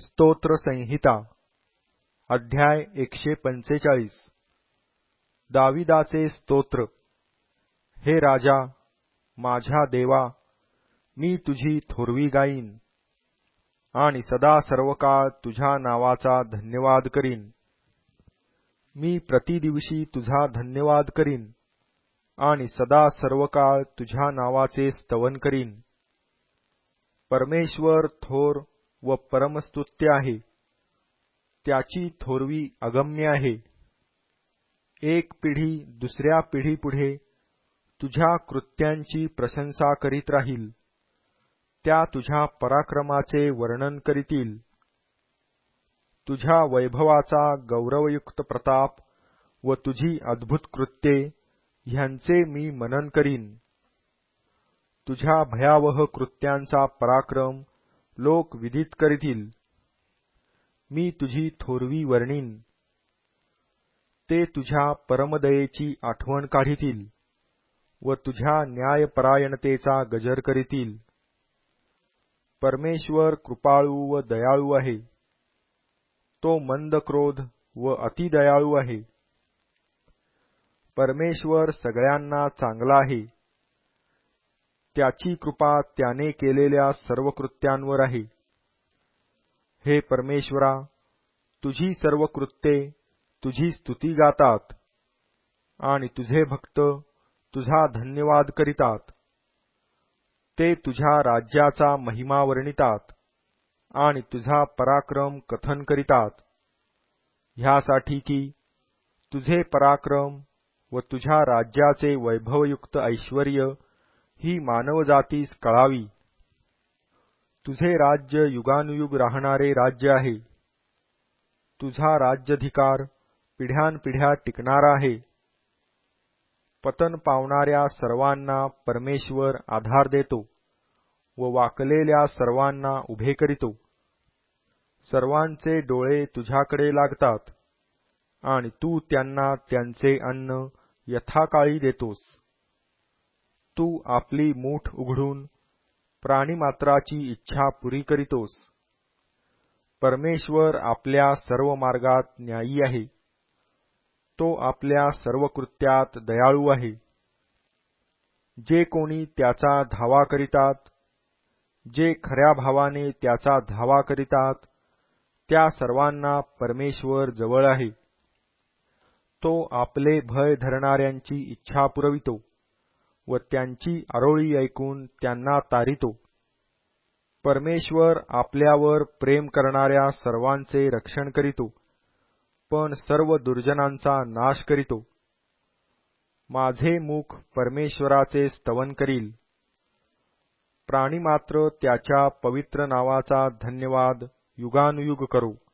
स्तोत्र संहिता अध्याय 145 दाविदाचे स्तोत्र। हे राजा, माझ्या देवा, मी तुझी थोरवी गाईन आणि सदा सर्वकाळ तुझ्या नावाचा धन्यवाद करीन। मी प्रतिदिवशी तुझा धन्यवाद करीन आणि सदा सर्वकाळ तुझ्या नावाचे स्तवन करीन। परमेश्वर थोर व परमस्तुत्य आहे, त्याची थोरवी अगम्य आहे। एक पिढी दुसऱ्या पिढीपुढे तुझ्या कृत्यांची प्रशंसा करीत राहील, त्या तुझ्या पराक्रमाचे वर्णन करीतील। तुझ्या वैभवाचा गौरवयुक्त प्रताप व तुझी अद्भुत कृत्ये ह्यांचे मी मनन करीन। तुझ्या भयावह कृत्यांचा पराक्रम लोक विदित करीतील। मी तुझी थोरवी वर्णीन, ते तुझ्या परमदयेची आठवण काढीतील व तुझ्या न्यायपरायणतेचा गजर करीतील। परमेश्वर कृपाळू व दयाळू आहे, तो मंद क्रोध व अतिदयाळू आहे। परमेश्वर सगळ्यांना चांगला आहे, त्याची कृपा त्याने केलेल्या सर्व कृत्यांवर आहे। हे परमेश्वरा, तुझी सर्व कृत्ये तुझी स्तुती गातात आणि तुझे भक्त तुझा धन्यवाद करीतात। ते तुझ्या राज्याचा महिमा वर्णितात आणि तुझा पराक्रम कथन करीतात, ह्यासाठी की तुझे पराक्रम व तुझ्या राज्याचे वैभवयुक्त ऐश्वर्य ही मानवजातीस कळावी। तुझे राज्य युगानुयुग राहणारे राज्य आहे, तुझा राज्याधिकार पिढ्यानपिढ्या टिकणारा आहे। पतन पावणाऱ्या सर्वांना परमेश्वर आधार देतो व वाकलेल्या सर्वांना उभे करीतो। सर्वांचे डोळे तुझ्याकडे लागतात आणि तू त्यांना त्यांचे अन्न यथाकाळी देतोस। तू आपली मूठ उघडून प्राणिमात्राची इच्छा पुरी करीतोस। परमेश्वर आपल्या सर्व मार्गात न्यायी आहे, तो आपल्या सर्व कृत्यात दयाळू आहे। जे कोणी त्याचा धावा करीतात, जे खऱ्या भावाने त्याचा धावा करीतात, त्या सर्वांना परमेश्वर जवळ आहे। तो आपले भय धरणाऱ्यांची इच्छा पुरवितो व त्यांची आरोळी ऐकून त्यांना तारितो। परमेश्वर आपल्यावर प्रेम करणाऱ्या सर्वांचे रक्षण करीतो, पण सर्व दुर्जनांचा नाश करीतो। माझे मुख परमेश्वराचे स्तवन करील, प्राणिमात्र त्याच्या पवित्र नावाचा धन्यवाद युगानुयुग करो।